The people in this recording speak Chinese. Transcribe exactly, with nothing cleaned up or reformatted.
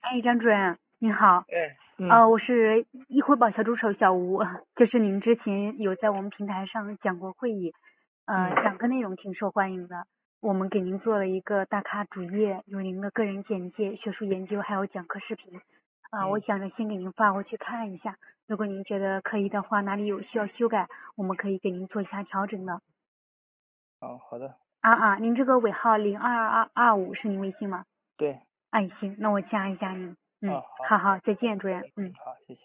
哎，张主任您好， 哎，嗯， 呃，我是易汇宝小助手小吴，就是您之前有在我们平台上讲过会议，呃， 嗯讲课内容挺受欢迎的，我们给您做了一个大咖主页，有您的个人简介、学术研究，还有讲课视频，啊、我嗯， 想着先给您发过去看一下，如果您觉得可以的话，哪里有需要修改，我们可以给您做一下调整的。 哦，好的， 啊啊，您这个尾号零二二二五是您微信吗？ 对， 哎，行，那我加一下您。嗯， 哦，好， 好好，再见，主任。 嗯， 嗯。 好，谢谢。